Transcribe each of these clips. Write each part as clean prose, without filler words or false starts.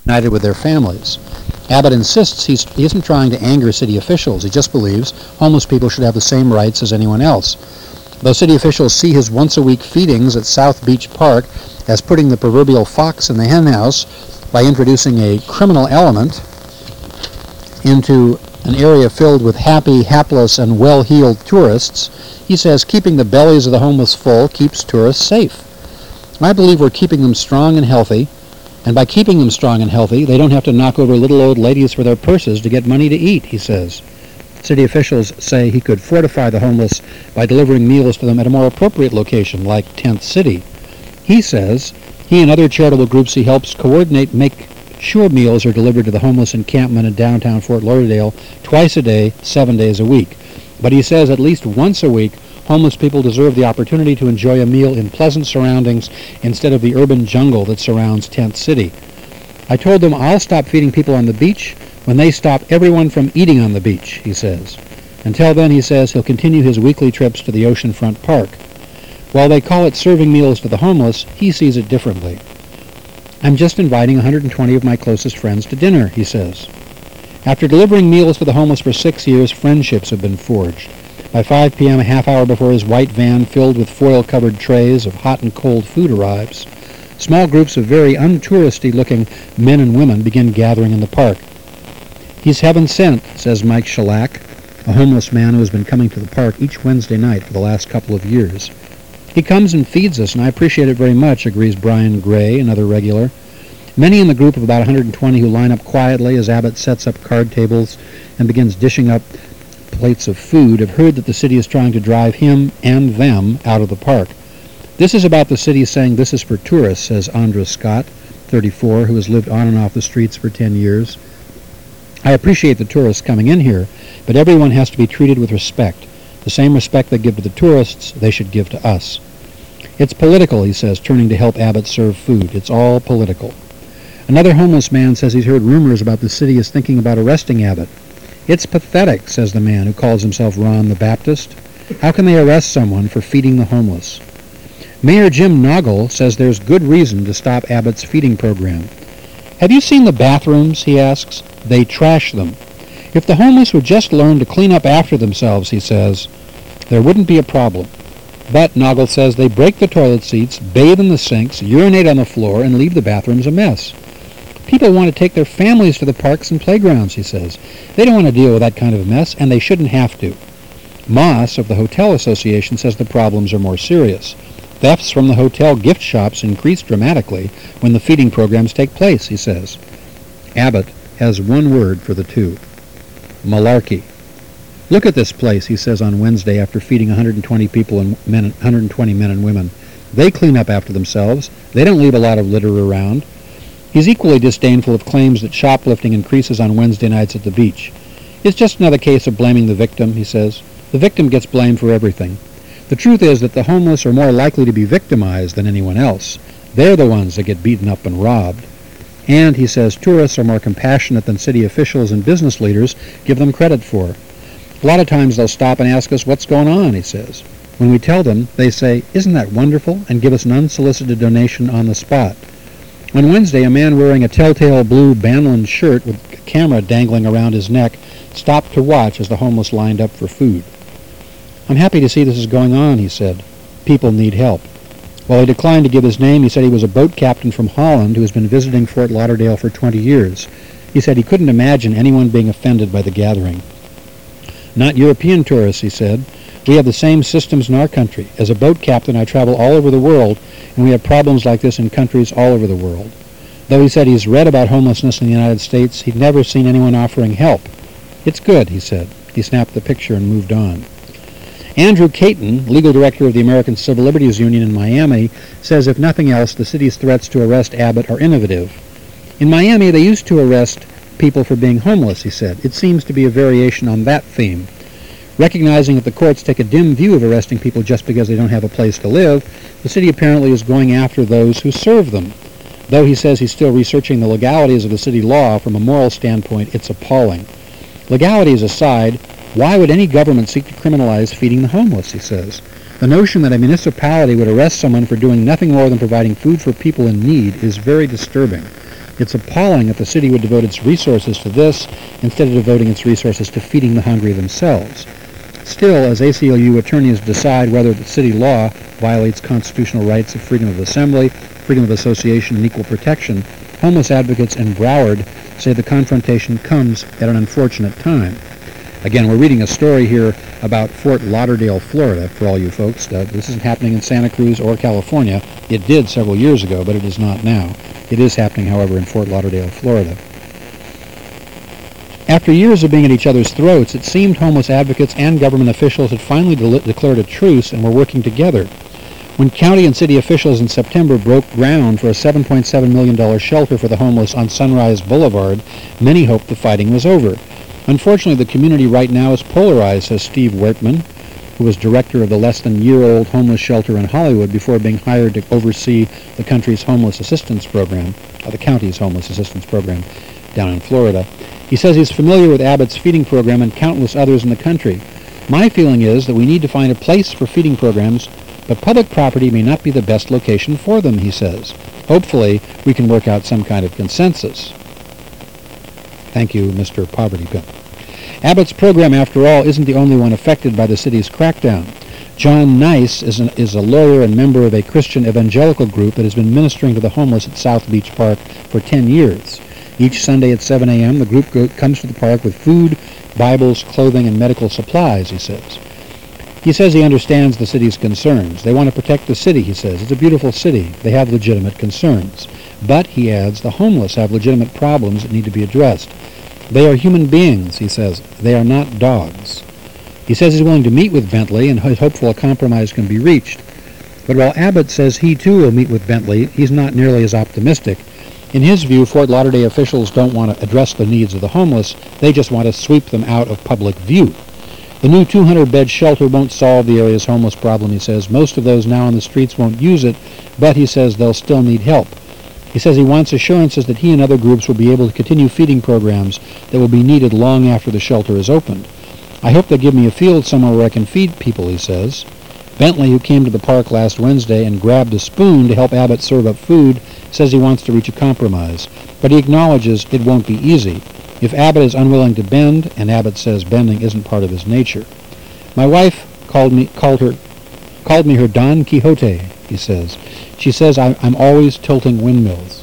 united with their families. Abbott insists he isn't trying to anger city officials. He just believes homeless people should have the same rights as anyone else. Though city officials see his once-a-week feedings at South Beach Park as putting the proverbial fox in the henhouse by introducing a criminal element into an area filled with happy, hapless, and well-heeled tourists, he says keeping the bellies of the homeless full keeps tourists safe. I believe we're keeping them strong and healthy, and by keeping them strong and healthy, they don't have to knock over little old ladies for their purses to get money to eat, he says. City officials say he could fortify the homeless by delivering meals to them at a more appropriate location, like Tent City. He says he and other charitable groups he helps coordinate make sure meals are delivered to the homeless encampment in downtown Fort Lauderdale twice a day, 7 days a week. But he says at least once a week, homeless people deserve the opportunity to enjoy a meal in pleasant surroundings instead of the urban jungle that surrounds Tent City. I told them I'll stop feeding people on the beach when they stop everyone from eating on the beach, he says. Until then, he says, he'll continue his weekly trips to the oceanfront park. While they call it serving meals to the homeless, he sees it differently. I'm just inviting 120 of my closest friends to dinner, he says. After delivering meals to the homeless for 6 years, friendships have been forged. By 5 p.m., a half hour before his white van filled with foil-covered trays of hot and cold food arrives, small groups of very untouristy-looking men and women begin gathering in the park. He's heaven sent, says Mike Shellac, a homeless man who has been coming to the park each Wednesday night for the last couple of years. He comes and feeds us, and I appreciate it very much, agrees Brian Gray, another regular. Many in the group of about 120 who line up quietly as Abbott sets up card tables and begins dishing up plates of food have heard that the city is trying to drive him and them out of the park. This is about the city saying this is for tourists, says Andra Scott, 34, who has lived on and off the streets for 10 years. I appreciate the tourists coming in here, but everyone has to be treated with respect. The same respect they give to the tourists, they should give to us. It's political, he says, turning to help Abbott serve food. It's all political. Another homeless man says he's heard rumors about the city is thinking about arresting Abbott. It's pathetic, says the man who calls himself Ron the Baptist. How can they arrest someone for feeding the homeless? Mayor Jim Noggle says there's good reason to stop Abbott's feeding program. Have you seen the bathrooms, he asks? They trash them. If the homeless would just learn to clean up after themselves, he says, there wouldn't be a problem. But, Noggle says, they break the toilet seats, bathe in the sinks, urinate on the floor, and leave the bathrooms a mess. People want to take their families to the parks and playgrounds, he says. They don't want to deal with that kind of a mess, and they shouldn't have to. Moss of the Hotel Association says the problems are more serious. Thefts from the hotel gift shops increase dramatically when the feeding programs take place, he says. Abbott has one word for the two: malarkey. Look at this place, he says on Wednesday after feeding 120 people and 120 men and women. They clean up after themselves. They don't leave a lot of litter around. He's equally disdainful of claims that shoplifting increases on Wednesday nights at the beach. It's just another case of blaming the victim, he says. The victim gets blamed for everything. The truth is that the homeless are more likely to be victimized than anyone else. They're the ones that get beaten up and robbed. And, he says, tourists are more compassionate than city officials and business leaders give them credit for. A lot of times they'll stop and ask us what's going on, he says. When we tell them, they say, isn't that wonderful, and give us an unsolicited donation on the spot. On Wednesday, a man wearing a telltale blue Banlon shirt with a camera dangling around his neck stopped to watch as the homeless lined up for food. I'm happy to see this is going on, he said. People need help. While he declined to give his name, he said he was a boat captain from Holland who has been visiting Fort Lauderdale for 20 years. He said he couldn't imagine anyone being offended by the gathering. Not European tourists, he said. We have the same systems in our country. As a boat captain, I travel all over the world, and we have problems like this in countries all over the world. Though he said he's read about homelessness in the United States, he'd never seen anyone offering help. It's good, he said. He snapped the picture and moved on. Andrew Caton, legal director of the American Civil Liberties Union in Miami, says if nothing else, the city's threats to arrest Abbott are innovative. In Miami, they used to arrest people for being homeless, he said. It seems to be a variation on that theme. Recognizing that the courts take a dim view of arresting people just because they don't have a place to live, the city apparently is going after those who serve them. Though he says he's still researching the legalities of the city law, from a moral standpoint, it's appalling. Legalities aside, why would any government seek to criminalize feeding the homeless, he says. The notion that a municipality would arrest someone for doing nothing more than providing food for people in need is very disturbing. It's appalling that the city would devote its resources to this instead of devoting its resources to feeding the hungry themselves. Still, as ACLU attorneys decide whether the city law violates constitutional rights of freedom of assembly, freedom of association, and equal protection, homeless advocates in Broward say the confrontation comes at an unfortunate time. Again, we're reading a story here about Fort Lauderdale, Florida, for all you folks. This isn't happening in Santa Cruz or California. It did several years ago, but it is not now. It is happening, however, in Fort Lauderdale, Florida. After years of being at each other's throats, it seemed homeless advocates and government officials had finally declared a truce and were working together. When county and city officials in September broke ground for a $7.7 million shelter for the homeless on Sunrise Boulevard, many hoped the fighting was over. Unfortunately, the community right now is polarized, says Steve Wertman, who was director of the less-than-year-old homeless shelter in Hollywood before being hired to oversee the country's homeless assistance program, the county's homeless assistance program down in Florida. He says he's familiar with Abbott's feeding program and countless others in the country. My feeling is that we need to find a place for feeding programs, but public property may not be the best location for them, he says. Hopefully, we can work out some kind of consensus. Thank you, Mr. Poverty Pimp. Abbott's program, after all, isn't the only one affected by the city's crackdown. John Nice is a lawyer and member of a Christian evangelical group that has been ministering to the homeless at South Beach Park for 10 years. Each Sunday at 7 a.m., the group comes to the park with food, Bibles, clothing, and medical supplies, he says. He says he understands the city's concerns. They want to protect the city, he says. It's a beautiful city. They have legitimate concerns. But, he adds, the homeless have legitimate problems that need to be addressed. They are human beings, he says. They are not dogs. He says he's willing to meet with Bentley and is hopeful a compromise can be reached. But while Abbott says he too will meet with Bentley, he's not nearly as optimistic. In his view, Fort Lauderdale officials don't want to address the needs of the homeless. They just want to sweep them out of public view. The new 200-bed shelter won't solve the area's homeless problem, he says. Most of those now on the streets won't use it, but he says they'll still need help. He says he wants assurances that he and other groups will be able to continue feeding programs that will be needed long after the shelter is opened. I hope they give me a field somewhere where I can feed people, he says. Bentley, who came to the park last Wednesday and grabbed a spoon to help Abbott serve up food, says he wants to reach a compromise, but he acknowledges it won't be easy. If Abbott is unwilling to bend, and Abbott says bending isn't part of his nature. My wife called me her Don Quixote, he says. She says I'm always tilting windmills.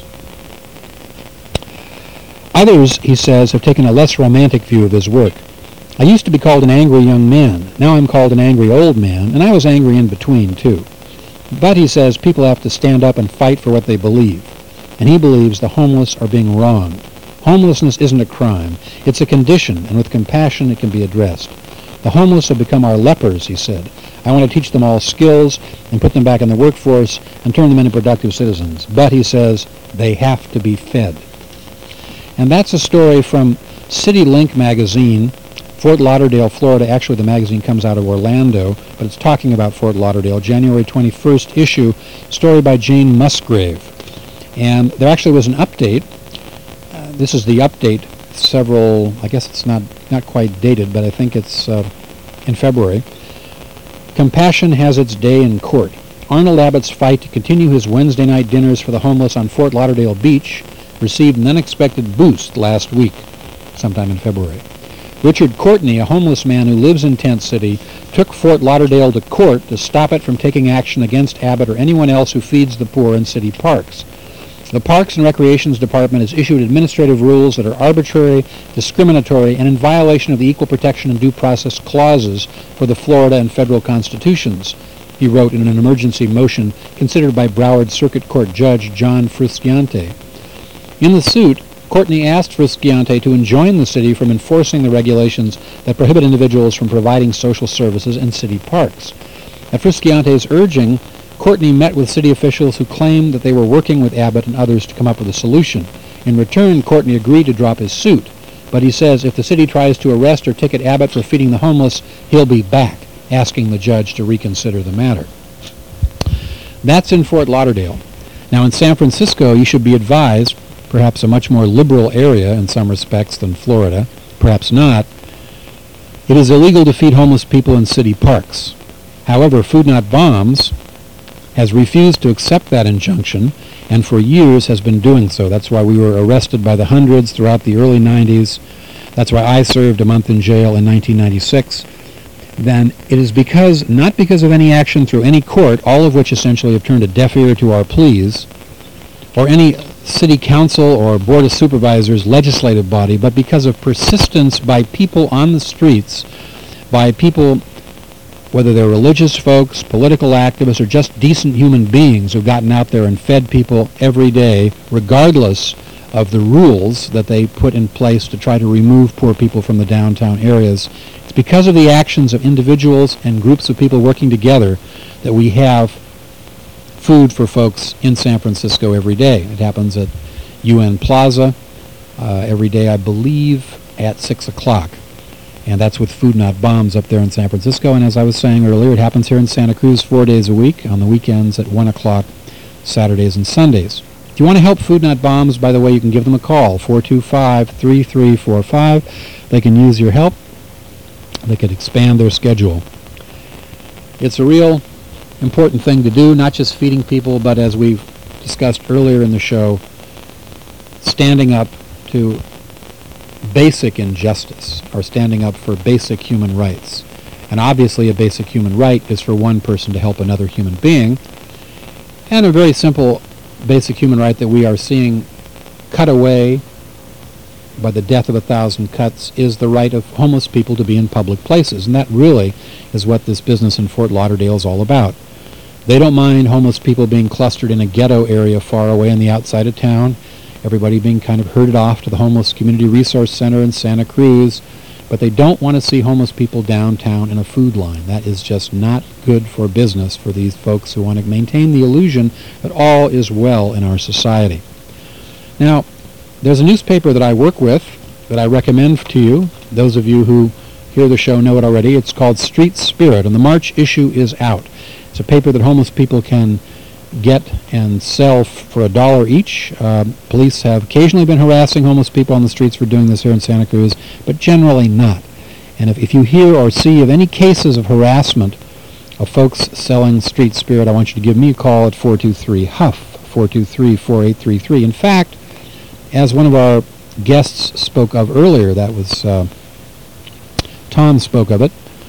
Others, he says, have taken a less romantic view of his work. I used to be called an angry young man. Now I'm called an angry old man, and I was angry in between, too. But, he says, people have to stand up and fight for what they believe. And he believes the homeless are being wronged. Homelessness isn't a crime. It's a condition, and with compassion it can be addressed. The homeless have become our lepers, he said. I want to teach them all skills and put them back in the workforce and turn them into productive citizens. But, he says, they have to be fed. And that's a story from City Link magazine, Fort Lauderdale, Florida. Actually, the magazine comes out of Orlando, but it's talking about Fort Lauderdale. January 21st issue, story by Jane Musgrave. And there actually was an update. This is the update I guess it's not quite dated, but I think it's in February. Compassion has its day in court. Arnold Abbott's fight to continue his Wednesday night dinners for the homeless on Fort Lauderdale Beach received an unexpected boost last week, sometime in February. Richard Courtney, a homeless man who lives in Tent City, took Fort Lauderdale to court to stop it from taking action against Abbott or anyone else who feeds the poor in city parks. The Parks and Recreations Department has issued administrative rules that are arbitrary, discriminatory, and in violation of the Equal Protection and Due Process clauses for the Florida and federal constitutions, he wrote in an emergency motion considered by Broward Circuit Court Judge John Frusciante. In the suit, Courtney asked Frusciante to enjoin the city from enforcing the regulations that prohibit individuals from providing social services in city parks. At Frusciante's urging, Courtney met with city officials who claimed that they were working with Abbott and others to come up with a solution. In return, Courtney agreed to drop his suit, but he says if the city tries to arrest or ticket Abbott for feeding the homeless, he'll be back, asking the judge to reconsider the matter. That's in Fort Lauderdale. Now in San Francisco, you should be advised, perhaps a much more liberal area in some respects than Florida, perhaps not, it is illegal to feed homeless people in city parks. However, Food Not Bombs has refused to accept that injunction and for years has been doing so. That's why we were arrested by the hundreds throughout the early 90s. That's why I served a month in jail in 1996. Then it is not because of any action through any court, all of which essentially have turned a deaf ear to our pleas, or any city council or board of supervisors legislative body, but because of persistence by people on the streets, by people, whether they're religious folks, political activists, or just decent human beings who've gotten out there and fed people every day, regardless of the rules that they put in place to try to remove poor people from the downtown areas. It's because of the actions of individuals and groups of people working together that we have food for folks in San Francisco every day. It happens at UN Plaza every day, I believe, at 6 o'clock. And that's with Food Not Bombs up there in San Francisco. And as I was saying earlier, it happens here in Santa Cruz 4 days a week, on the weekends at 1 o'clock, Saturdays and Sundays. If you want to help Food Not Bombs, by the way, you can give them a call, 425-3345. They can use your help. They could expand their schedule. It's a real important thing to do, not just feeding people, but as we've discussed earlier in the show, standing up to basic injustice, or standing up for basic human rights. And obviously a basic human right is for one person to help another human being. And a very simple basic human right that we are seeing cut away by the death of 1,000 cuts is the right of homeless people to be in public places. And that really is what this business in Fort Lauderdale is all about. They don't mind homeless people being clustered in a ghetto area far away on the outside of town, everybody being kind of herded off to the Homeless Community Resource Center in Santa Cruz, but they don't want to see homeless people downtown in a food line. That is just not good for business for these folks who want to maintain the illusion that all is well in our society. Now, there's a newspaper that I work with that I recommend to you. Those of you who hear the show know it already. It's called Street Spirit, and the March issue is out. It's a paper that homeless people can get and sell for $1 each. Police have occasionally been harassing homeless people on the streets for doing this here in Santa Cruz, but generally not. And if you hear or see of any cases of harassment of folks selling Street Spirit, I want you to give me a call at 423-HUFF, 423-4833. In fact, as one of our guests spoke of earlier, that was Tom spoke of it,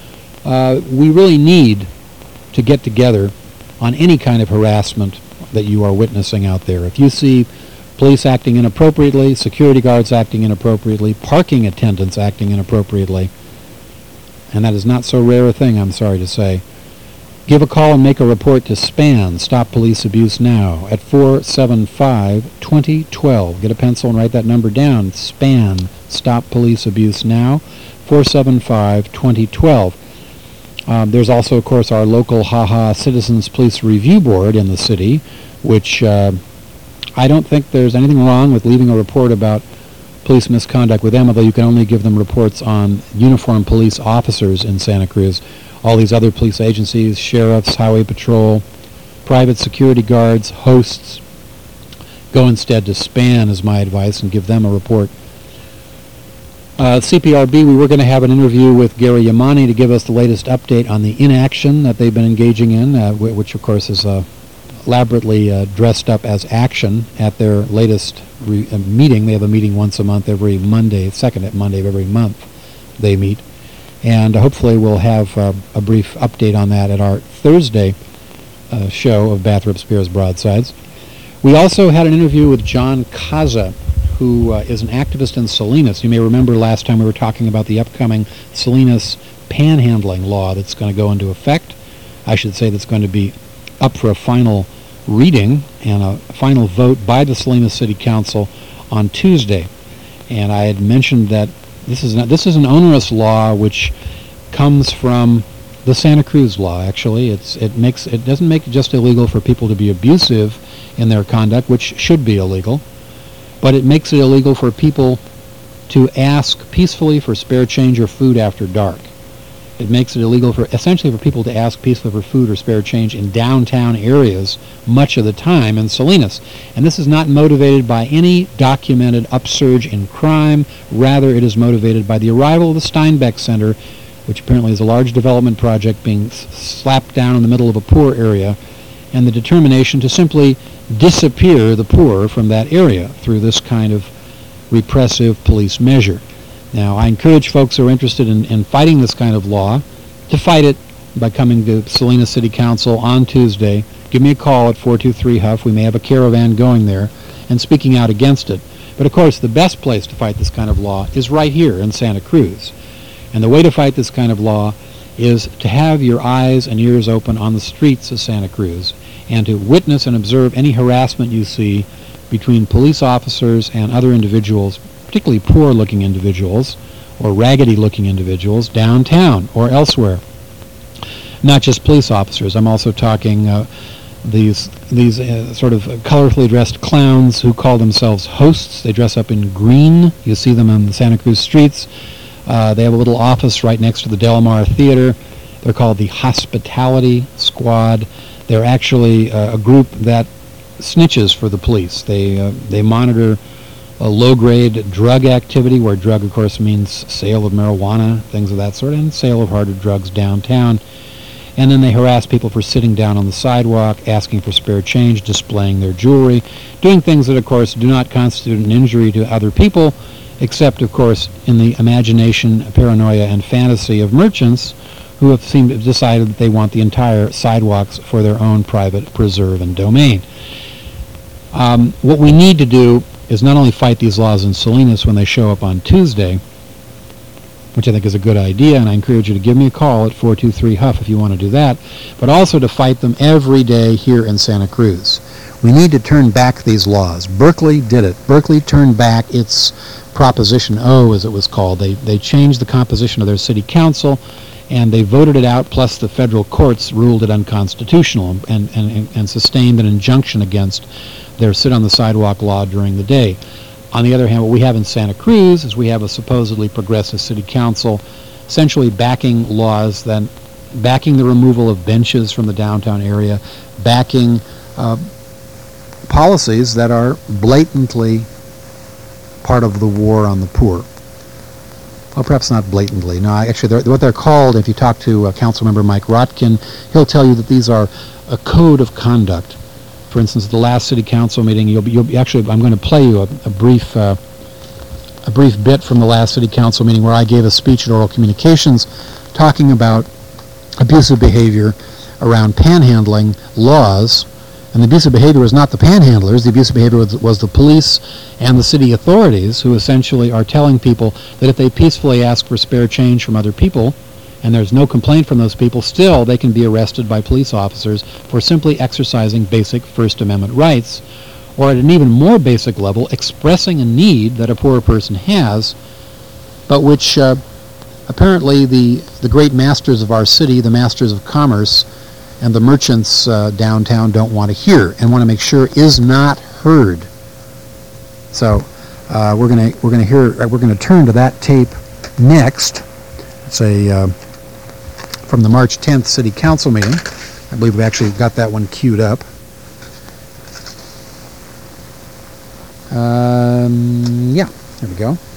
we really need to get together on any kind of harassment that you are witnessing out there. If you see police acting inappropriately, security guards acting inappropriately, parking attendants acting inappropriately, and that is not so rare a thing, I'm sorry to say, give a call and make a report to SPAN, Stop Police Abuse Now, at 475-2012. Get a pencil and write that number down. SPAN, Stop Police Abuse Now, 475-2012. There's also, of course, our local Citizens Police Review Board in the city, which I don't think there's anything wrong with leaving a report about police misconduct with them, although you can only give them reports on uniformed police officers in Santa Cruz. All these other police agencies, sheriffs, highway patrol, private security guards, hosts, go instead to SPAN, is my advice, and give them a report. CPRB, we were going to have an interview with Gary Yamani to give us the latest update on the inaction that they've been engaging in, which of course is elaborately dressed up as action at their latest meeting. They have a meeting once a month, every Monday, second Monday of every month they meet. And hopefully we'll have a brief update on that at our Thursday show of Bathrop Spears Broadsides. We also had an interview with John Kaza, who is an activist in Salinas. You may remember last time we were talking about the upcoming Salinas panhandling law that's going to go into effect. I should say that's going to be up for a final reading and a final vote by the Salinas City Council on Tuesday. And I had mentioned that this is an onerous law which comes from the Santa Cruz law. Actually, it doesn't make it just illegal for people to be abusive in their conduct, which should be illegal, but it makes it illegal for people to ask peacefully for spare change or food after dark. It makes it illegal essentially for people to ask peacefully for food or spare change in downtown areas much of the time in Salinas. And this is not motivated by any documented upsurge in crime. Rather, it is motivated by the arrival of the Steinbeck Center, which apparently is a large development project being slapped down in the middle of a poor area, and the determination to simply disappear the poor from that area through this kind of repressive police measure. Now, I encourage folks who are interested in fighting this kind of law to fight it by coming to Salina City Council on Tuesday. Give me a call at 423-HUFF. We may have a caravan going there and speaking out against it. But of course, the best place to fight this kind of law is right here in Santa Cruz. And the way to fight this kind of law is to have your eyes and ears open on the streets of Santa Cruz and to witness and observe any harassment you see between police officers and other individuals, particularly poor-looking individuals or raggedy-looking individuals downtown or elsewhere. Not just police officers. I'm also talking these sort of colorfully dressed clowns who call themselves hosts. They dress up in green. You see them on the Santa Cruz streets. They have a little office right next to the Del Mar Theater. They're called the Hospitality Squad. They're actually a group that snitches for the police. They monitor a low-grade drug activity, where drug, of course, means sale of marijuana, things of that sort, and sale of harder drugs downtown. And then they harass people for sitting down on the sidewalk, asking for spare change, displaying their jewelry, doing things that, of course, do not constitute an injury to other people, except, of course, in the imagination, paranoia, and fantasy of merchants who have seemed to have decided that they want the entire sidewalks for their own private preserve and domain. What we need to do is not only fight these laws in Salinas when they show up on Tuesday, which I think is a good idea, and I encourage you to give me a call at 423-HUFF if you want to do that, but also to fight them every day here in Santa Cruz. We need to turn back these laws. Berkeley did it. Berkeley turned back its Proposition O, as it was called. They changed the composition of their city council, and they voted it out, plus the federal courts ruled it unconstitutional and sustained an injunction against their sit-on-the-sidewalk law during the day. On the other hand, what we have in Santa Cruz is we have a supposedly progressive city council essentially backing laws, then backing the removal of benches from the downtown area, backing policies that are blatantly part of the war on the poor. Well, perhaps not blatantly. No, actually, what they're called, if you talk to Councilmember Mike Rotkin, he'll tell you that these are a code of conduct. For instance, at the last city council meeting, actually, I'm going to play you a brief bit from the last city council meeting where I gave a speech at Oral Communications talking about abusive behavior around panhandling laws. And the abusive behavior was not the panhandlers. The abusive behavior was the police and the city authorities, who essentially are telling people that if they peacefully ask for spare change from other people, and there's no complaint from those people, still they can be arrested by police officers for simply exercising basic First Amendment rights, or at an even more basic level, expressing a need that a poor person has, but which apparently the great masters of our city, the masters of commerce, and the merchants downtown don't want to hear and want to make sure is not heard. So we're going to turn to that tape next. It's from the March 10th City Council meeting. I believe we've actually got that one queued up. Yeah, there we go.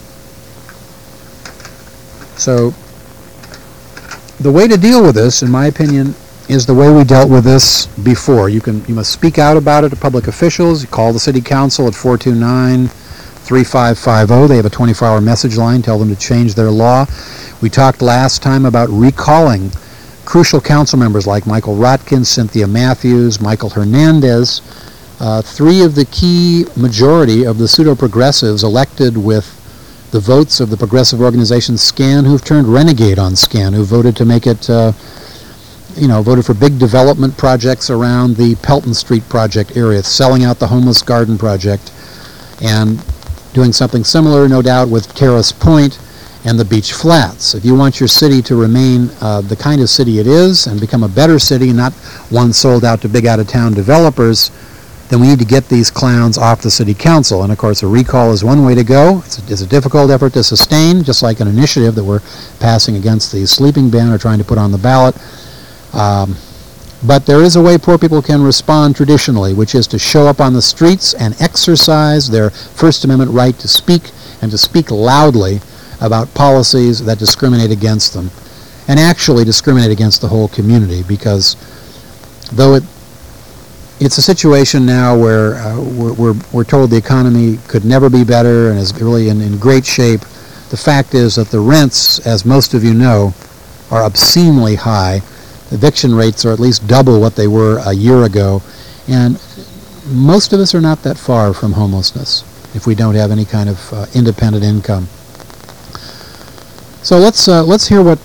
So the way to deal with this, in my opinion, is the way we dealt with this before. You must speak out about it to public officials. You call the city council at 429-3550. They have a 24-hour message line. Tell them to change their law. We talked last time about recalling crucial council members like Michael Rotkin, Cynthia Matthews, Michael Hernandez, three of the key majority of the pseudo-progressives elected with the votes of the progressive organization SCAN, who've turned renegade on SCAN, who voted to make it voted for big development projects around the Pelton Street project area, selling out the Homeless Garden project, and doing something similar, no doubt, with Terrace Point and the Beach Flats. If you want your city to remain the kind of city it is and become a better city, not one sold out to big out-of-town developers, then we need to get these clowns off the city council. And of course, a recall is one way to go. It's a difficult effort to sustain, just like an initiative that we're passing against the sleeping ban or trying to put on the ballot. But there is a way poor people can respond traditionally, which is to show up on the streets and exercise their First Amendment right to speak, and to speak loudly about policies that discriminate against them, and actually discriminate against the whole community, because though it it's a situation now where we're told the economy could never be better and is really in great shape. The fact is that the rents, as most of you know, are obscenely high. Eviction rates are at least double what they were a year ago, and most of us are not that far from homelessness if we don't have any kind of independent income. So let's hear what.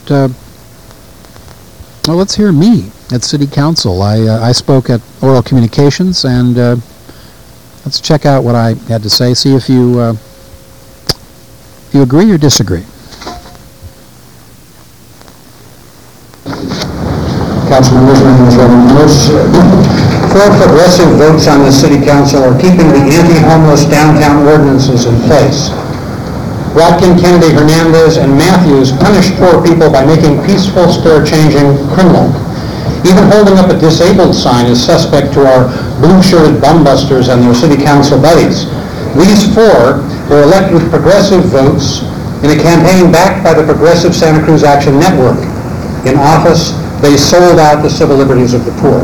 Well, let's hear me at City Council. I spoke at Oral Communications, and let's check out what I had to say. See if you agree or disagree. Councilman most 4 progressive votes on the City Council are keeping the anti-homeless downtown ordinances in place. Watkin, Kennedy, Hernandez, and Matthews punish poor people by making peaceful spare changing criminal. Even holding up a disabled sign is suspect to our blue-shirted bumbusters and their City Council buddies. These 4 were elected with progressive votes in a campaign backed by the Progressive Santa Cruz Action Network. In office, they sold out the civil liberties of the poor.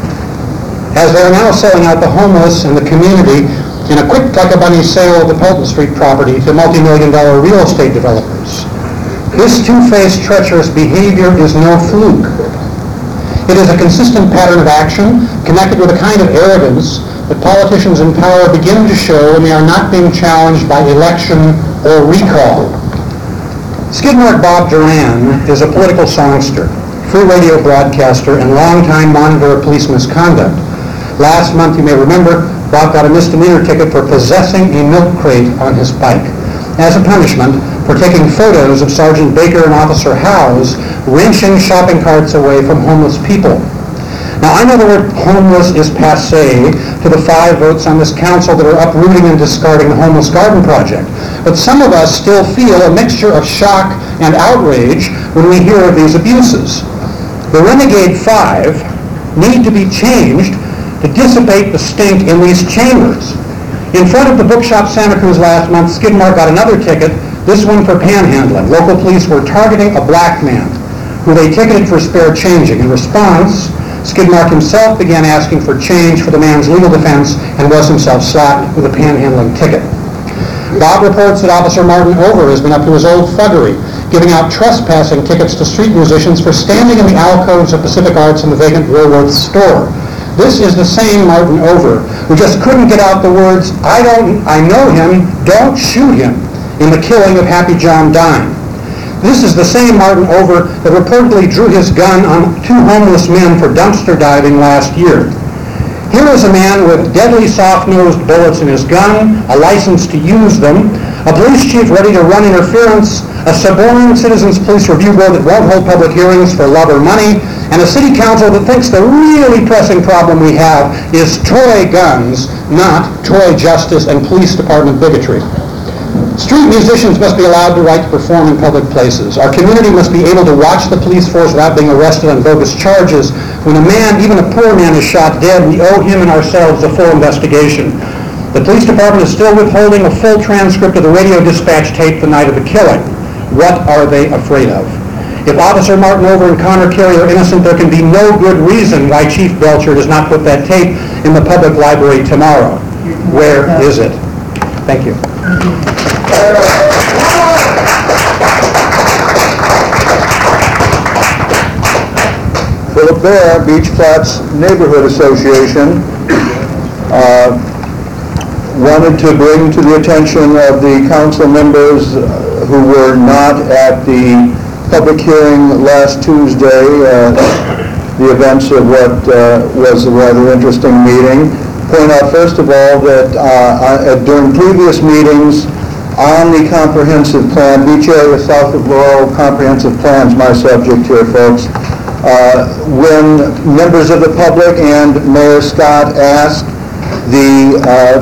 As they are now selling out the homeless and the community in a quick like-a-bunny sale of the Pelton Street property to multi-million-dollar real estate developers. This two-faced, treacherous behavior is no fluke. It is a consistent pattern of action connected with a kind of arrogance that politicians in power begin to show when they are not being challenged by election or recall. Skidmark Bob Duran is a political songster, free radio broadcaster, and longtime monitor of police misconduct. Last month, you may remember, Bob got a misdemeanor ticket for possessing a milk crate on his bike. As a punishment for taking photos of Sergeant Baker and Officer Howes wrenching shopping carts away from homeless people. Now, I know the word homeless is passé to the 5 votes on this council that are uprooting and discarding the Homeless Garden Project. But some of us still feel a mixture of shock and outrage when we hear of these abuses. The Renegade 5 need to be changed to dissipate the stink in these chambers. In front of the Bookshop Santa Cruz last month, Skidmark got another ticket, this one for panhandling. Local police were targeting a black man who they ticketed for spare changing. In response, Skidmark himself began asking for change for the man's legal defense and was himself slapped with a panhandling ticket. Bob reports that Officer Martin Over has been up to his old thuggery, giving out trespassing tickets to street musicians for standing in the alcoves of Pacific Arts in the vacant Woolworth store. This is the same Martin Over who just couldn't get out the words, I know him, don't shoot him, in the killing of Happy John Dine. This is the same Martin Over that reportedly drew his gun on 2 homeless men for dumpster diving last year. Here is a man with deadly soft-nosed bullets in his gun, a license to use them, a police chief ready to run interference, a suborning Citizens Police Review Board that won't hold public hearings for love or money, and a city council that thinks the really pressing problem we have is toy guns, not toy justice and police department bigotry. Street musicians must be allowed the right to perform in public places. Our community must be able to watch the police force without being arrested on bogus charges. When a man, even a poor man, is shot dead, we owe him and ourselves a full investigation. The police department is still withholding a full transcript of the radio dispatch tape the night of the killing. What are they afraid of? If Officer Martin Over and Connor Carey are innocent, there can be no good reason why Chief Belcher does not put that tape in the public library tomorrow. Where is it? Thank you. Philip Bear, Beach Flats Neighborhood Association, wanted to bring to the attention of the council members who were not at the public hearing last Tuesday, the events of what was a rather interesting meeting. Point out first of all that during previous meetings on the comprehensive plan, beach area south of Laurel comprehensive plan's my subject here, folks. When members of the public and Mayor Scott asked the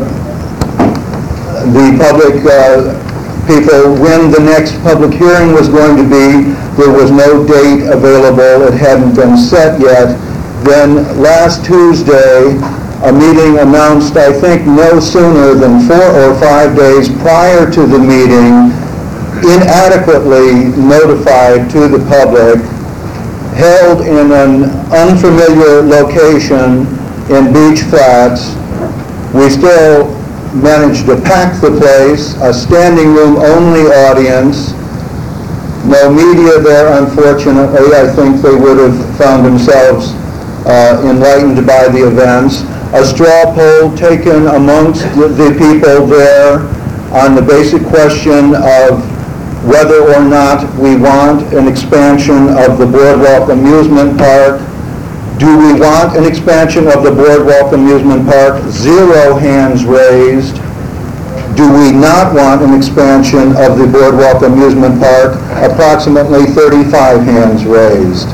public people when the next public hearing was going to be, there was no date available. It hadn't been set yet. Then last Tuesday, a meeting announced, I think, no sooner than 4 or 5 days prior to the meeting, inadequately notified to the public, held in an unfamiliar location in Beach Flats. We still managed to pack the place, a standing room only audience. No media there, unfortunately. I think they would have found themselves enlightened by the events. A straw poll taken amongst the people there on the basic question of whether or not we want an expansion of the Boardwalk Amusement Park. Do we want an expansion of the Boardwalk Amusement Park? 0 hands raised. Do we not want an expansion of the Boardwalk Amusement Park? Approximately 35 hands raised.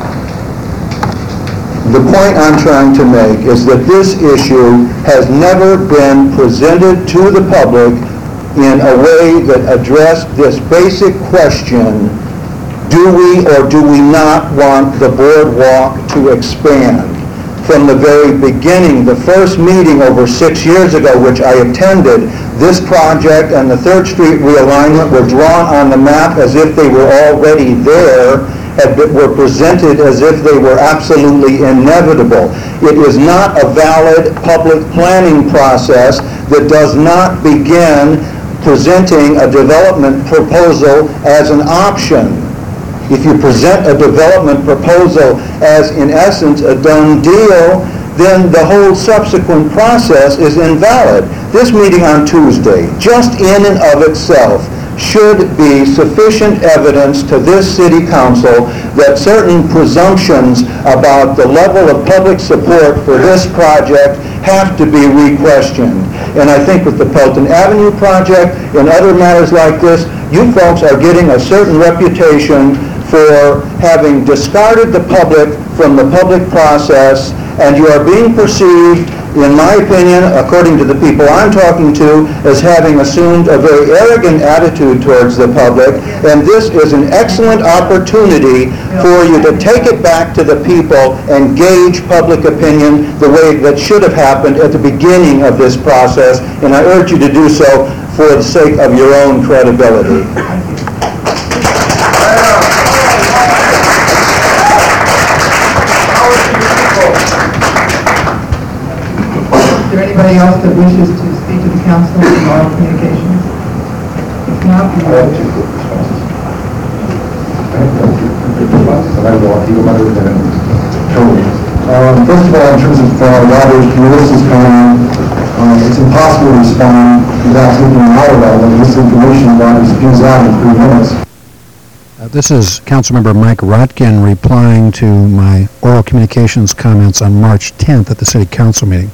The point I'm trying to make is that this issue has never been presented to the public in a way that addressed this basic question: do we or do we not want the boardwalk to expand? From the very beginning, the first meeting over 6 years ago, which I attended, this project and the 3rd Street realignment were drawn on the map as if they were already there, were presented as if they were absolutely inevitable. It is not a valid public planning process that does not begin presenting a development proposal as an option. If you present a development proposal as, in essence, a done deal, then the whole subsequent process is invalid. This meeting on Tuesday, just in and of itself, should be sufficient evidence to this city council that certain presumptions about the level of public support for this project have to be re-questioned. And I think with the Pelton Avenue project and other matters like this, you folks are getting a certain reputation for having discarded the public from the public process, and you are being perceived, in my opinion, according to the people I'm talking to, as having assumed a very arrogant attitude towards the public, and this is an excellent opportunity for you to take it back to the people and gauge public opinion the way that should have happened at the beginning of this process, and I urge you to do so for the sake of your own credibility. Is there anybody else that wishes to speak to the council in oral communications? If not, we will. First of all, in terms of Robert's Melissa's comment, it's impossible to respond without taking an hour level. This information about it spews out in 3 minutes. This is Councilmember Mike Rotkin replying to my oral communications comments on March 10th at the City Council meeting.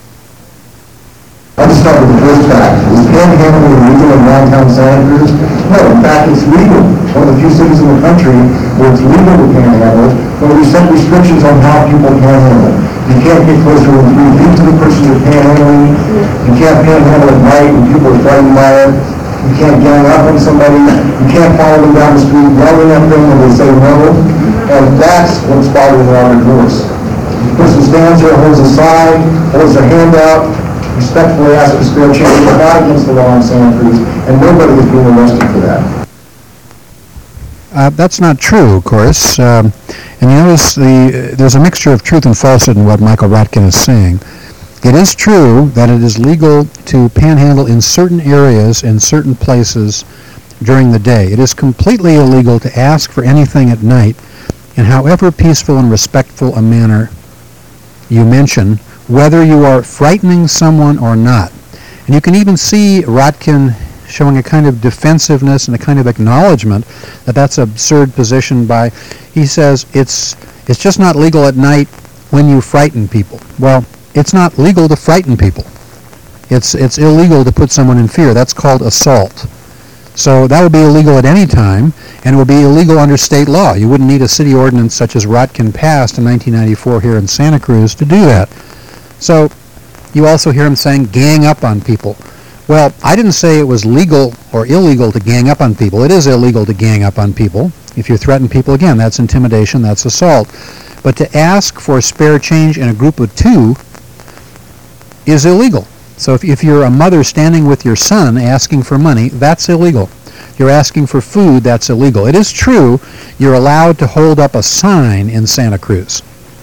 I'll just start with the first fact. Is panhandling illegal in downtown Santa Cruz? No, in fact, it's legal. One of the few cities in the country where it's legal to panhandle, but we set restrictions on how people panhandle. You can't get closer than 3 feet to the person you're panhandling. You can't panhandle at night when people are frightened by it. You can't gang up on somebody. You can't follow them down the street yelling at them when they say no. And that's what's bothering Robert Lewis. The person stands there, holds a sign, holds their hand out, respectfully ask for spare change, but not against the law in Santa Cruz, and nobody is being arrested for that. That's not true, of course. And you notice there's a mixture of truth and falsehood in what Michael Rotkin is saying. It is true that it is legal to panhandle in certain areas, in certain places during the day. It is completely illegal to ask for anything at night in however peaceful and respectful a manner you mention, whether you are frightening someone or not. And you can even see Rotkin showing a kind of defensiveness and a kind of acknowledgement that that's an absurd position by, he says, it's just not legal at night when you frighten people. Well, it's not legal to frighten people. It's illegal to put someone in fear. That's called assault. So that would be illegal at any time, and it would be illegal under state law. You wouldn't need a city ordinance such as Rotkin passed in 1994 here in Santa Cruz to do that. So you also hear him saying gang up on people. Well, I didn't say it was legal or illegal to gang up on people. It is illegal to gang up on people. If you threaten people, again, that's intimidation, that's assault. But to ask for spare change in a group of 2 is illegal. So if you're a mother standing with your son asking for money, that's illegal. You're asking for food, that's illegal. It is true you're allowed to hold up a sign in Santa Cruz.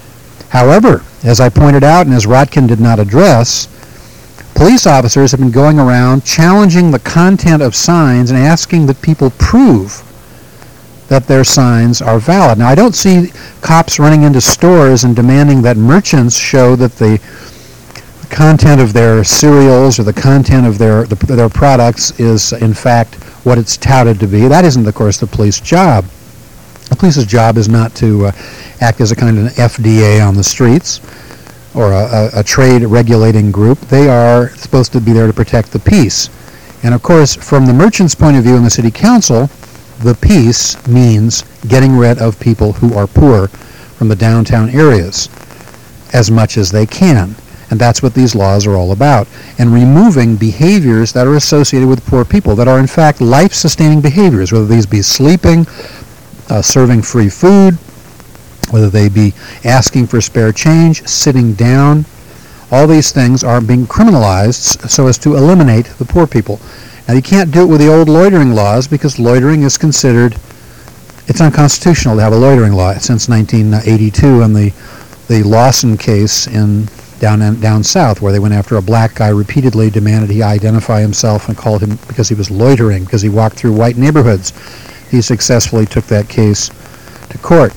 However, as I pointed out and as Rotkin did not address, police officers have been going around challenging the content of signs and asking that people prove that their signs are valid. Now, I don't see cops running into stores and demanding that merchants show that the content of their cereals or the content of their products is, in fact, what it's touted to be. That isn't, of course, the police job. The police's job is not to act as a kind of an FDA on the streets or a trade regulating group. They are supposed to be there to protect the peace. And, of course, from the merchant's point of view in the city council, the peace means getting rid of people who are poor from the downtown areas as much as they can. And that's what these laws are all about. And removing behaviors that are associated with poor people, that are in fact life-sustaining behaviors, whether these be sleeping, serving free food, whether they be asking for spare change, sitting down. All these things are being criminalized so as to eliminate the poor people. Now, you can't do it with the old loitering laws because loitering is considered, it's unconstitutional to have a loitering law since 1982 in the Lawson case down south, where they went after a black guy, repeatedly demanded he identify himself and called him because he was loitering, because he walked through white neighborhoods. He successfully took that case to court.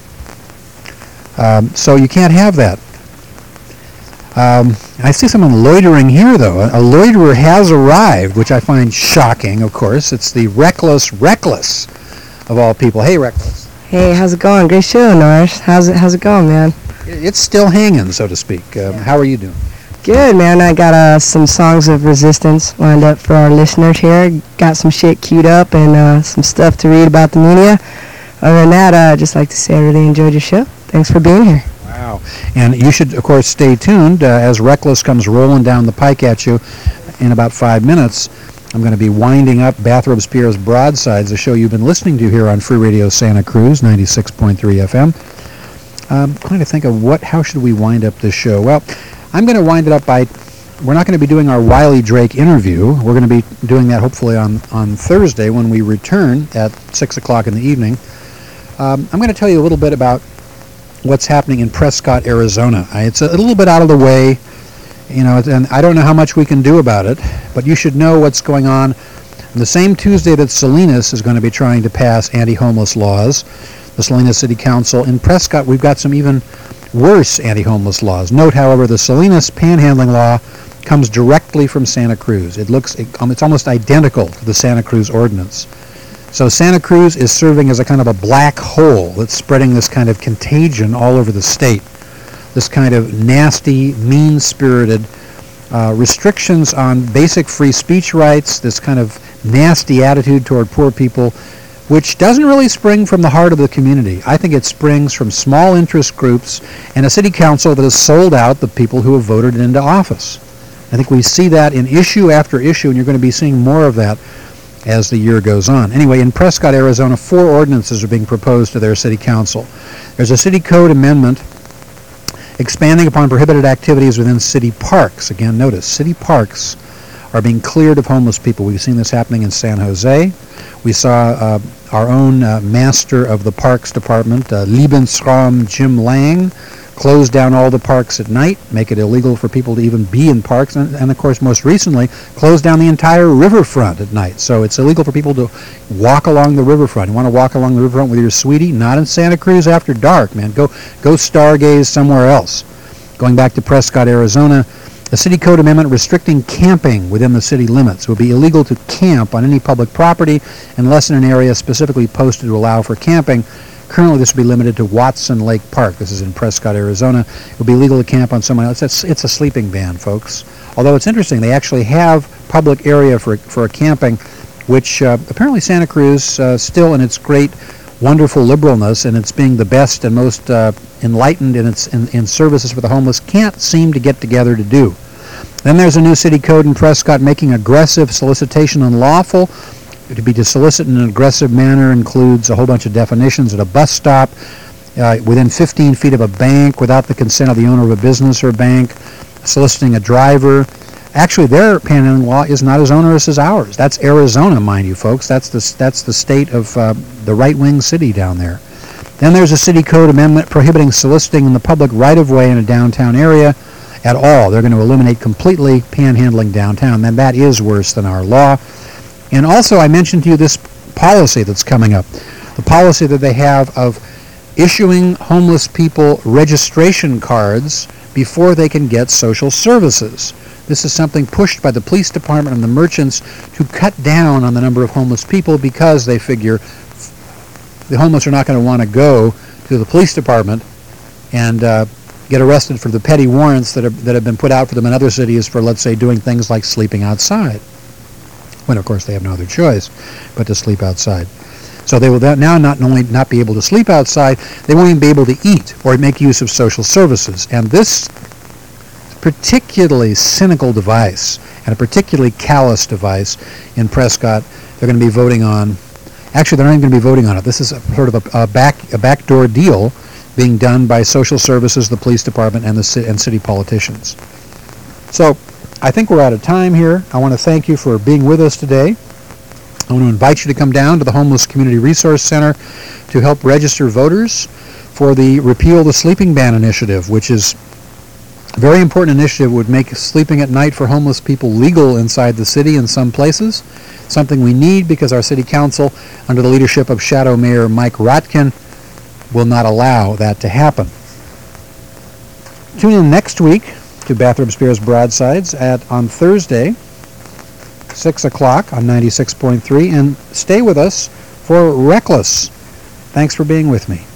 So you can't have that. I see someone loitering here, though. A loiterer has arrived, which I find shocking, of course. It's the Reckless of all people. Hey, Reckless. Hey, how's it going? Great show, Norris. How's it going, man? It's still hanging, so to speak. How are you doing? Good, man. I got some songs of resistance lined up for our listeners here. Got some shit queued up and some stuff to read about the media. Other than that, I'd just like to say I really enjoyed your show. Thanks for being here. Wow. And you should, of course, stay tuned as Reckless comes rolling down the pike at you in about 5 minutes. I'm going to be winding up Bathrobes Pierre's Broadsides, a show you've been listening to here on Free Radio Santa Cruz, 96.3 FM. I'm trying to think of how should we wind up this show? Well, I'm going to wind it up by, we're not going to be doing our Wiley Drake interview. We're going to be doing that hopefully on Thursday when we return at 6 o'clock in the evening. I'm going to tell you a little bit about what's happening in Prescott, Arizona. It's a little bit out of the way, and I don't know how much we can do about it, but you should know what's going on. On the same Tuesday that Salinas is going to be trying to pass anti-homeless laws, the Salinas City Council, in Prescott we've got some even worse anti-homeless laws. Note, however, the Salinas panhandling law comes directly from Santa Cruz. It's almost identical to the Santa Cruz ordinance. So Santa Cruz is serving as a kind of a black hole that's spreading this kind of contagion all over the state. This kind of nasty, mean-spirited restrictions on basic free speech rights, this kind of nasty attitude toward poor people, which doesn't really spring from the heart of the community. I think it springs from small interest groups and a city council that has sold out the people who have voted it into office. I think we see that in issue after issue, and you're going to be seeing more of that as the year goes on. Anyway, in Prescott, Arizona, 4 ordinances are being proposed to their city council. There's a city code amendment expanding upon prohibited activities within city parks. Again, notice, city parks are being cleared of homeless people. We've seen this happening in San Jose. We saw our own master of the Parks Department, Lebensraum Jim Lang, close down all the parks at night, make it illegal for people to even be in parks, and of course, most recently, close down the entire riverfront at night. So it's illegal for people to walk along the riverfront. You want to walk along the riverfront with your sweetie? Not in Santa Cruz after dark, man. Go stargaze somewhere else. Going back to Prescott, Arizona, a city code amendment restricting camping within the city limits. It would be illegal to camp on any public property unless in an area specifically posted to allow for camping. Currently, this would be limited to Watson Lake Park. This is in Prescott, Arizona. It would be illegal to camp on someone else. It's a sleeping ban, folks. Although it's interesting, they actually have public area for camping, which apparently Santa Cruz, still in its great, wonderful liberalness, and it's being the best and most enlightened in services for the homeless, can't seem to get together to do. Then there's a new city code in Prescott making aggressive solicitation unlawful. To solicit in an aggressive manner includes a whole bunch of definitions at a bus stop, within 15 feet of a bank, without the consent of the owner of a business or bank, soliciting a driver. Actually, their panhandling law is not as onerous as ours. That's Arizona, mind you, folks. That's the state of the right-wing city down there. Then there's a city code amendment prohibiting soliciting in the public right-of-way in a downtown area at all. They're going to eliminate completely panhandling downtown, and that is worse than our law. And also, I mentioned to you this policy that's coming up, the policy that they have of issuing homeless people registration cards before they can get social services. This is something pushed by the police department and the merchants to cut down on the number of homeless people because they figure the homeless are not going to want to go to the police department and get arrested for the petty warrants that have been put out for them in other cities for, let's say, doing things like sleeping outside. When, of course, they have no other choice but to sleep outside. So they will now not only not be able to sleep outside, they won't even be able to eat or make use of social services. And this particularly cynical device and a particularly callous device in Prescott, they're going to be voting on. Actually, they're not even going to be voting on it. This is sort of a backdoor deal being done by social services, the police department, and city politicians. So I think we're out of time here. I want to thank you for being with us today. I want to invite you to come down to the Homeless Community Resource Center to help register voters for the Repeal the Sleeping Ban initiative, which is a very important initiative. Would make sleeping at night for homeless people legal inside the city in some places, something we need because our city council, under the leadership of Shadow Mayor Mike Rotkin, will not allow that to happen. Tune in next week to Bathrobe Spears Broadsides on Thursday, 6 o'clock on 96.3, and stay with us for Reckless. Thanks for being with me.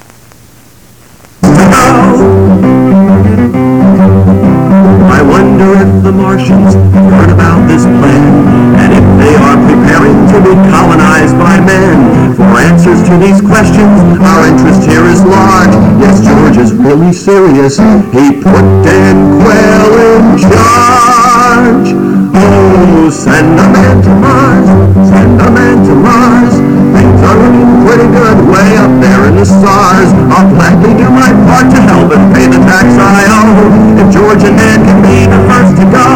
I wonder if the Martians heard about this plan, and if they are preparing to be colonized by men. For answers to these questions, our interest here is large. Yes, George is really serious. He put Dan Quayle in charge. Oh, send a man to Mars, send a man to Mars. Things are looking pretty good way up there in the stars. I'll gladly do my part to help and pay the tax I owe, if George and Dan can be the first to go.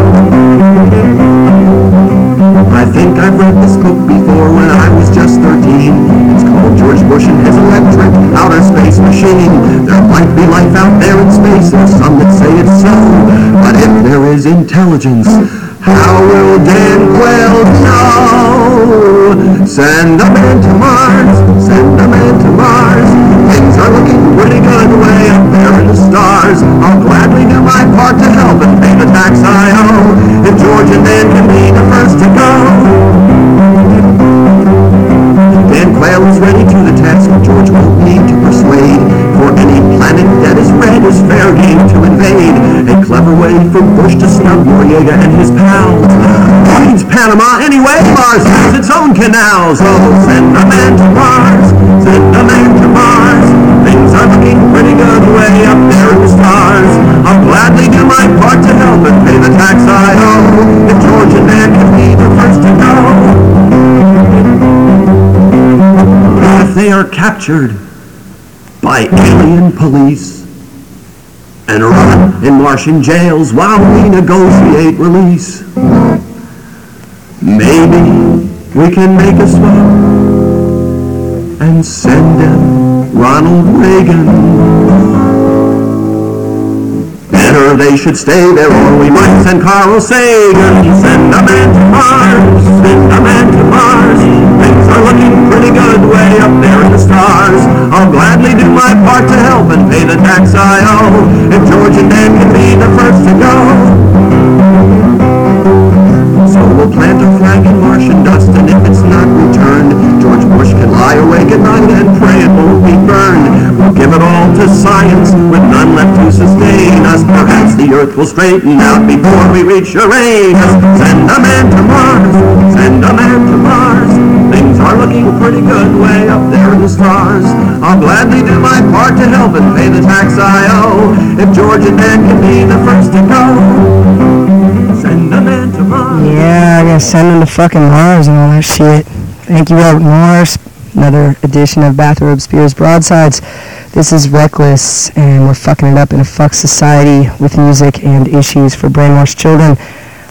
I think I've read this book before when I was just 13. It's called George Bush and His Electric Outer Space Machine. There might be life out there in space, and some that say it's so. But if there is intelligence, how will Dan Quayle know? Send a man to Mars, send a man to Mars. Things are looking pretty good way up there in the stars. I'll gladly do my part to help and pay the tax I owe, if George and Dan can be the first to go. Dan Quayle is ready to the task, George won't need to persuade. For any planet that is red is fair game to invade. A clever way for Bush to snub Noriega and his pals. Means Panama anyway, Mars has its own canals. Oh, send a man to Mars, send a man to Mars. Things are looking pretty good way up there in the stars. I'll gladly do my part to help and pay the tax I owe, if George and Dan can be the first to go. If they are captured by alien police and rot in Martian jails while we negotiate release, maybe we can make a swap and send them Ronald Reagan. Better they should stay there, or we might send Carl Sagan. Send a man to Mars, send a man to Mars. Things are looking pretty good way up there in the stars. I'll gladly do my part to help and pay the tax I owe, if George and Dan can be the first to go. So we'll plant a flag in Martian dust, and if it's not returned, George Bush can lie awake at night and pray it won't be burned. We'll give it all to science, with none left to sustain us. Perhaps the Earth will straighten out before we reach Uranus. Send a man to Mars, send a man to Mars. Things are looking pretty good way up there in the stars. I'll gladly do my part to help and pay the tax I owe, if George and Dan can be the first to go. Send a man to Mars. Yeah, I gotta send them to fucking Mars and all that shit. Thank you, Robert Morris. Another edition of Bathrobe Spears Broadsides. This is Reckless, and we're fucking it up in a fuck society with music and issues for brainwashed children.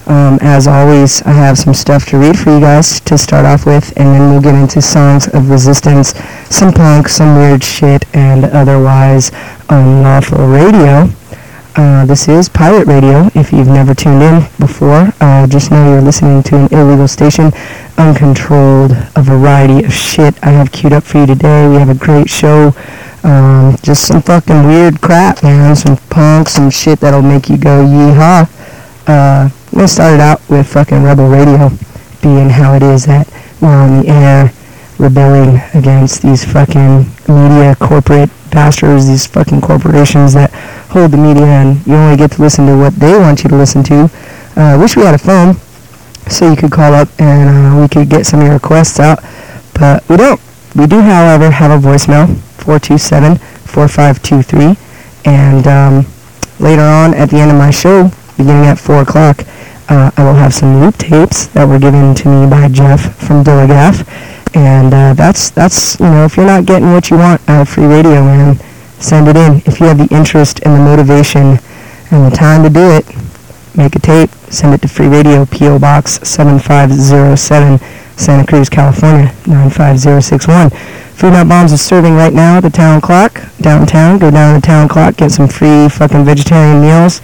As always, I have some stuff to read for you guys to start off with, and then we'll get into songs of resistance, some punk, some weird shit, and otherwise unlawful radio. This is Pirate Radio. If you've never tuned in before, just know you're listening to an illegal station, uncontrolled, a variety of shit I have queued up for you today. We have a great show. Just some fucking weird crap, man. Some punk, some shit that'll make you go yeehaw. I'm gonna start it out with fucking Rebel Radio, being how it is that we're on the air, rebelling against these fucking media corporate bastards, these fucking corporations that hold the media, and you only get to listen to what they want you to listen to. Wish we had a phone so you could call up and we could get some of your requests out, but we don't. We do, however, have a voicemail, 427-4523, and later on at the end of my show, beginning at 4 o'clock, I will have some loop tapes that were given to me by Jeff from Dilligaff, and that's if you're not getting what you want out of free radio, man, send it in. If you have the interest and the motivation and the time to do it, make a tape, send it to Free Radio, P.O. Box 7507, Santa Cruz, California, 95061. Food Not Bombs is serving right now at the Town Clock, downtown. Go down to the Town Clock, get some free fucking vegetarian meals.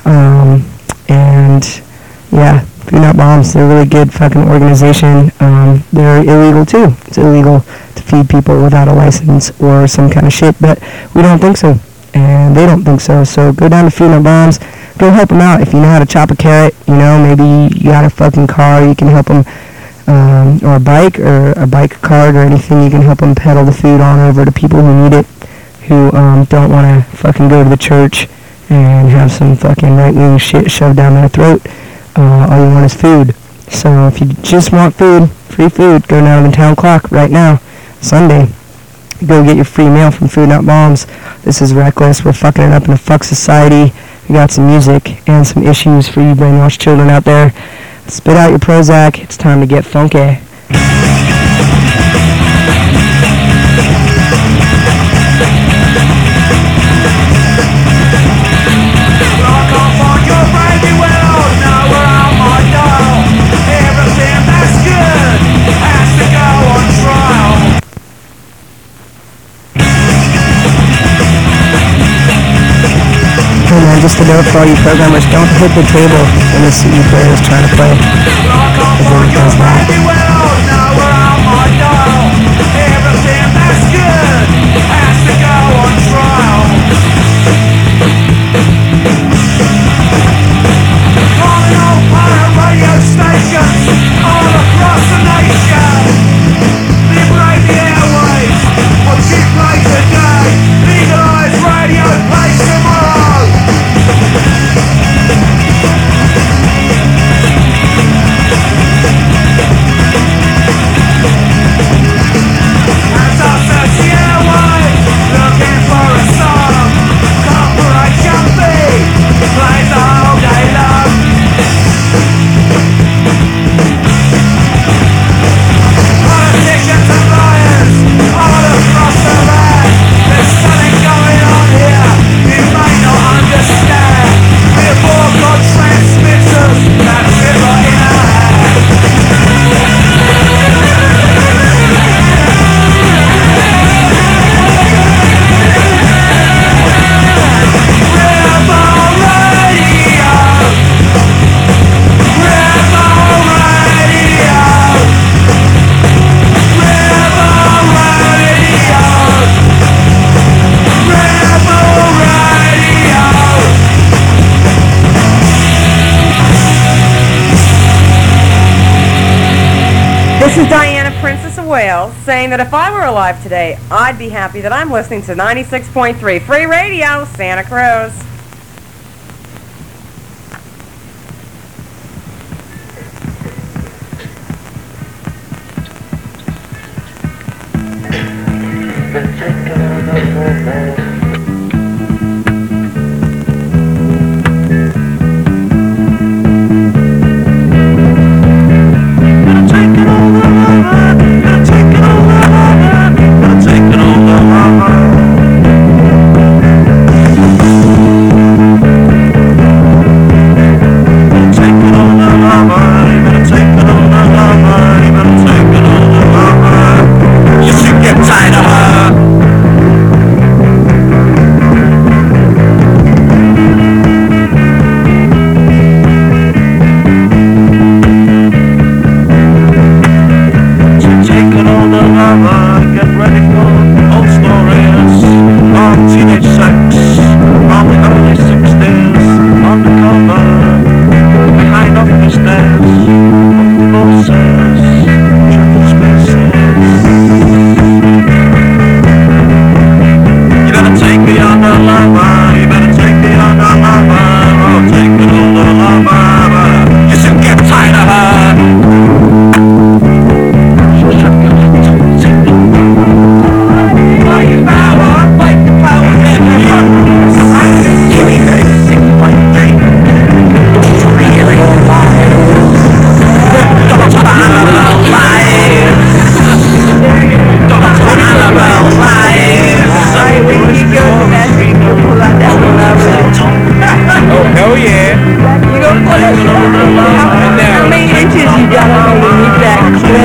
And yeah, Food Not Bombs, they're a really good fucking organization. They're illegal too. It's illegal to feed people without a license or some kind of shit, but we don't think so, and they don't think so. So go down to Food Not Bombs, go help them out. If you know how to chop a carrot, maybe you got a fucking car, you can help them, or a bike cart or anything, you can help them peddle the food on over to people who need it, who don't want to fucking go to the church and have some fucking right-wing shit shoved down their throat. All you want is food. So if you just want food, free food, go down to the Town Clock right now, Sunday. Go get your free meal from Food Not Bombs. This is Reckless. We're fucking it up in a fuck society. We got some music and some issues for you brainwashed children out there. Spit out your Prozac. It's time to get funky. And just a note for all you programmers, don't hit the table when the CD player is trying to play, because then it does that. This is Diana, Princess of Wales, saying that if I were alive today, I'd be happy that I'm listening to 96.3 Free Radio, Santa Cruz. Take it all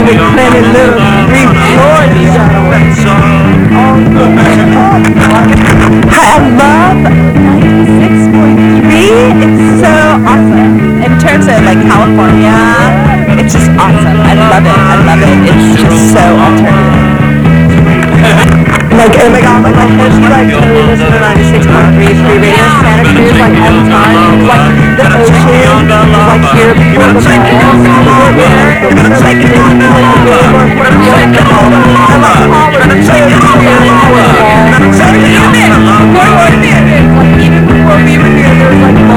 David, Glenn, and Lou. Read Florida. I love 96.3. It's so awesome. In terms of like California, it's just awesome. I love it. I love it. It's just so alternative. Like, oh my god, like, my kids, like, totally listen to 96.3 free radio Santa Cruz, like, all the time. Like, the ocean, like, here before the mall. It's like, it's like, like, even before we were here, there was, like,